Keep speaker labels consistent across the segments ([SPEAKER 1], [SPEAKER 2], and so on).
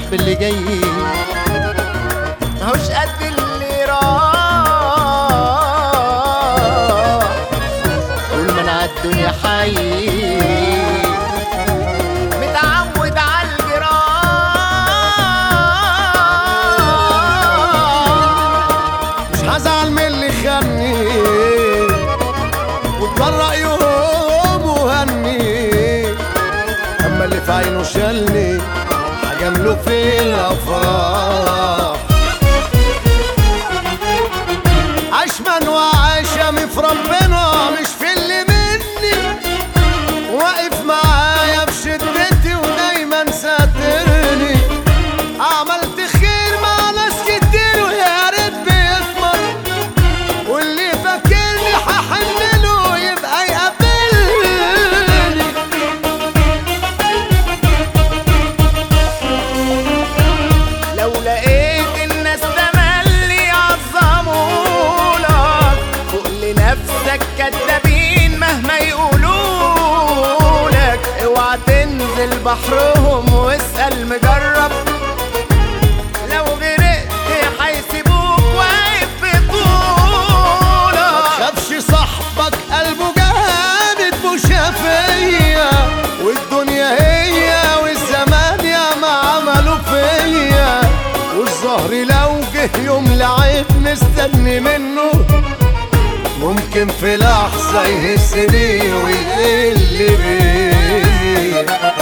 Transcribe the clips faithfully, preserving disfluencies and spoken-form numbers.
[SPEAKER 1] باللي جاي ماهوش قد اللي راح. طول ما انا عالدنيا حي متعود عالجراح. مش هزعل من اللي خاني واتبرق يوم وهني، اما اللي في عينه شالني هجامله في الافراح. عشمان وعشمي في ربنا مش في اللي مني، واقف معايا في شدتي ودايما ساترني. عملت خير مع ناس كتير ويا ريت بيثمر، واللي فاكرني هحن له يبقى يقابلني. لو لقيت الناس تملي يعظمولك فوق لنفسك كدابين مهما يقولولك. اوعى تنزل بحرهم واسأل مجرب، لو غرقت هيسيبوك واقف في طولك. متخافش صاحبك قلبه جامد وشافية، والدنيا هي والزمان ياما عملوا فيا. والظهر لو جه يوم لعيب مستني منه ممكن في لحظة يهزني ويقل بيا.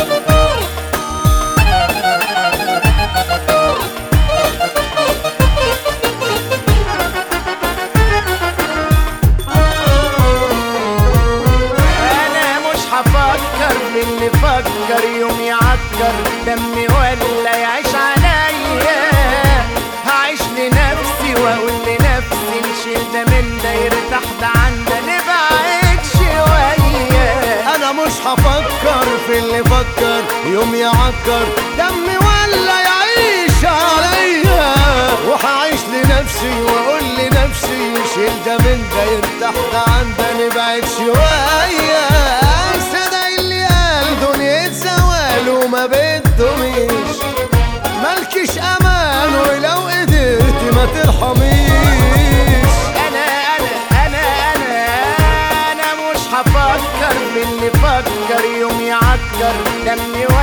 [SPEAKER 1] أنا مش هفكر باللي فكر يوم يعكر دمي ولا يعيش عليا. هعيش لنفسي واقول لنفسي نشيل ده من ده يرتاح ده عن ده نبعد شوية. انا مش هفكر في اللي فكر يوم يعكر دمي ولا يعيش عليا. وهعيش لنفسي واقول لنفسي نشيل ده من ده يرتاح ده عن ده نبعد شوية. صدق اللي قال دنيا زوال وما بدهمش، مالكش امان ولو قدرت ما ترحميش. انا انا انا انا انا مش هفكر باللي فكر يوم يعكر دمي